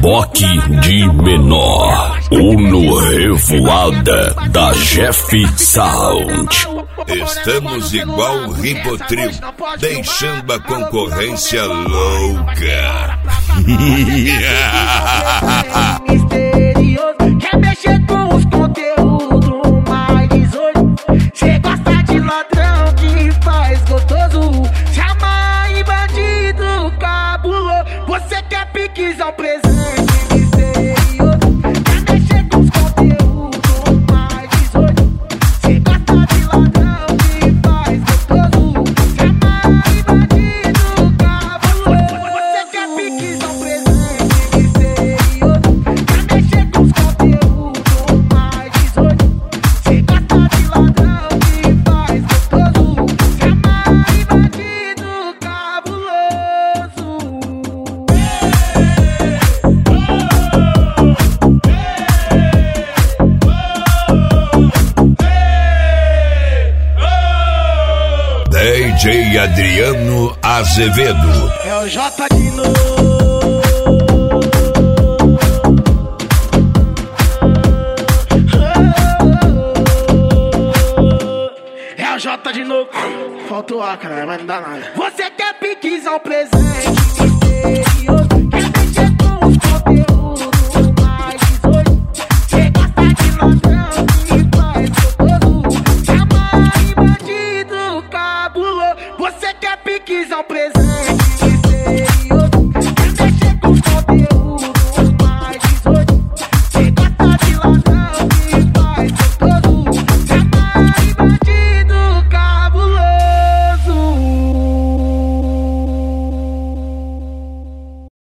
reboque de menor. Uno Revoada da Jeff Sound. Estamos igual o Ribotril, deixando a concorrência louca. Quer mexer com os conteúdos mais 18? Cê gosta de ladrão que faz gostoso, chama em bandido cabuloso. Você quer piquezão presente misterioso? Quer mexer com os conteúdos mais 18? Cê gosta de ladrão que faz gostoso, chama em bandido cabuloso. Você quer piquezão presente misterioso? Quer mexer com os conteúdos mais 18? Cê gosta de ladrão que faz gostoso, chama em bandido cabuloso. DJ Adriano Azevedo. É o J de novo. É o J de novo. Faltou A, cara, mas não dá nada. Você quer piquezão presente misterioso?